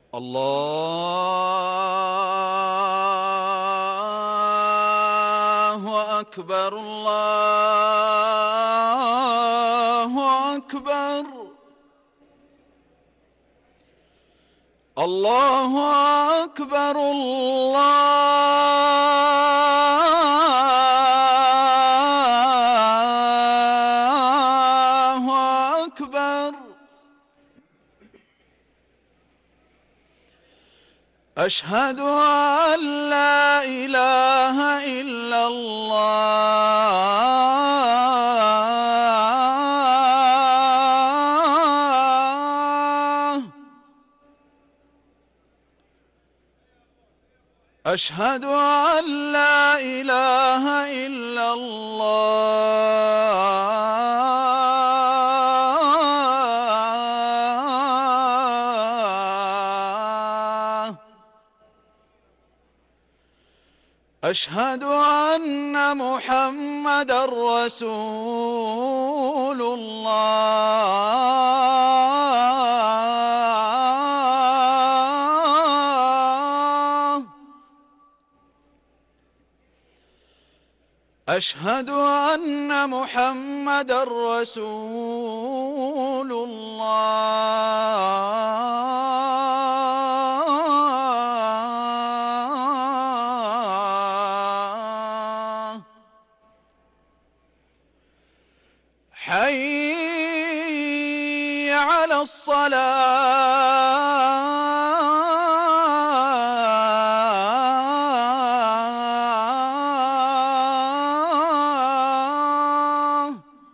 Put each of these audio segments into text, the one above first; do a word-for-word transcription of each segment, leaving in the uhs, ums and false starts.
الله أكبر الله أكبر الله أكبر الله أكبر. أشهد أن لا إله إلا الله. أشهد أن لا إله إلا الله. أشهد أن محمدًا رسول الله. أشهد أن محمدًا رسول الله. حي على الصلاة.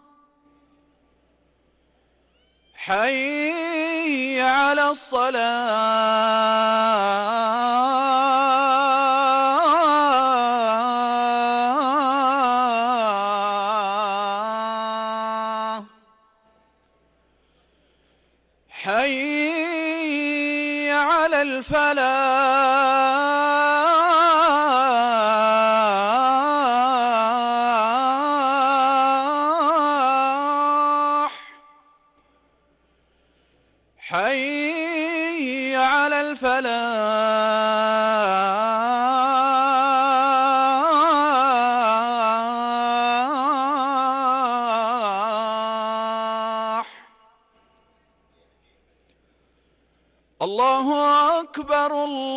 حي على الصلاة. حي على الفلاح. حي على الفلاح. الله أكبر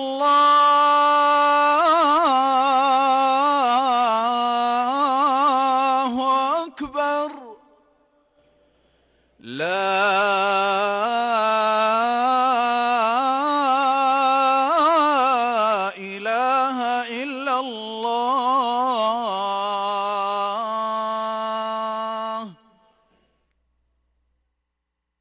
الله أكبر. لا إله إلا الله.